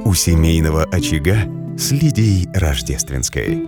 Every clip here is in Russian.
У семейного очага с Лидией Рождественской.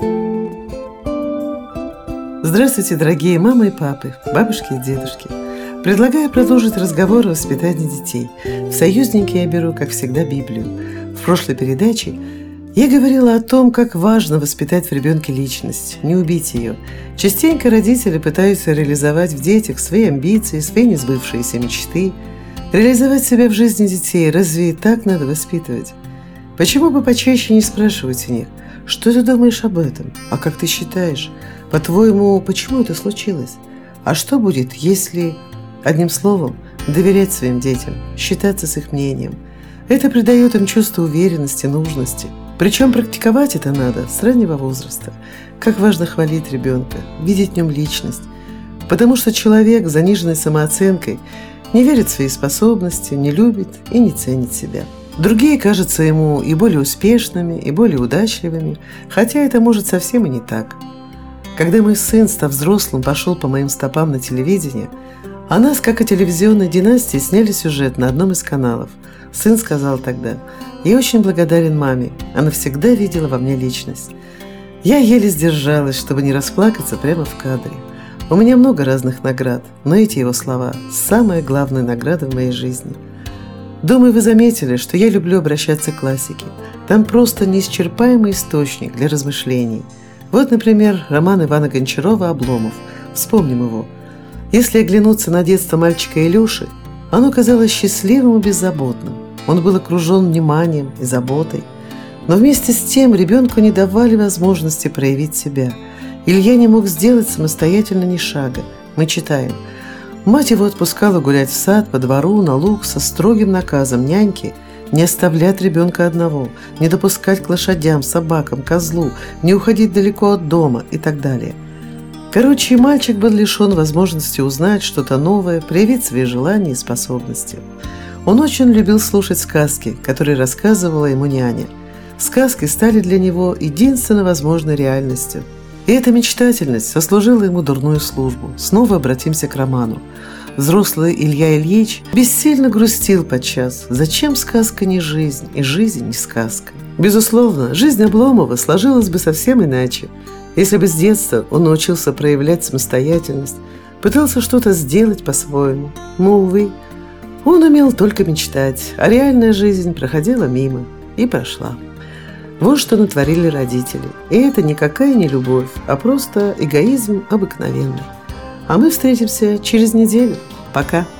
Здравствуйте, дорогие мамы и папы, бабушки и дедушки. Предлагаю продолжить разговор о воспитании детей. В союзники я беру, как всегда, Библию. В прошлой передаче я говорила о том, как важно воспитать в ребенке личность, не убить ее. Частенько родители пытаются реализовать в детях свои амбиции, свои несбывшиеся мечты. Реализовать себя в жизни детей разве и так надо воспитывать? Почему бы почаще не спрашивать у них: что ты думаешь об этом? А как ты считаешь? По-твоему, почему это случилось? А что будет, если, одним словом, доверять своим детям, считаться с их мнением? Это придает им чувство уверенности, нужности. Причем практиковать это надо с раннего возраста. Как важно хвалить ребенка, видеть в нем личность. Потому что человек с заниженной самооценкой не верит в свои способности, не любит и не ценит себя. Другие кажутся ему и более успешными, и более удачливыми, хотя это может совсем и не так. Когда мой сын, став взрослым, пошел по моим стопам на телевидение, о нас, как о телевизионной династии, сняли сюжет на одном из каналов. Сын сказал тогда: «Я очень благодарен маме, она всегда видела во мне личность». Я еле сдержалась, чтобы не расплакаться прямо в кадре. У меня много разных наград, но эти его слова – самая главная награда в моей жизни. Думаю, вы заметили, что я люблю обращаться к классике. Там просто неисчерпаемый источник для размышлений. Вот, например, роман Ивана Гончарова «Обломов». Вспомним его. Если оглянуться на детство мальчика Илюши, оно казалось счастливым и беззаботным. Он был окружен вниманием и заботой. Но вместе с тем ребенку не давали возможности проявить себя. Илья не мог сделать самостоятельно ни шага. Мы читаем: мать его отпускала гулять в сад, по двору, на луг со строгим наказом няньки не оставлять ребенка одного, не допускать к лошадям, собакам, козлу, не уходить далеко от дома и так далее. Короче, мальчик был лишен возможности узнать что-то новое, проявить свои желания и способности. Он очень любил слушать сказки, которые рассказывала ему няня. Сказки стали для него единственно возможной реальностью. И эта мечтательность сослужила ему дурную службу. Снова обратимся к роману. Взрослый Илья Ильич бессильно грустил подчас. Зачем сказка не жизнь, и жизнь не сказка? Безусловно, жизнь Обломова сложилась бы совсем иначе, если бы с детства он научился проявлять самостоятельность, пытался что-то сделать по-своему. Но, увы, он умел только мечтать, а реальная жизнь проходила мимо и прошла. Вот что натворили родители. И это никакая не любовь, а просто эгоизм обыкновенный. А мы встретимся через неделю. Пока.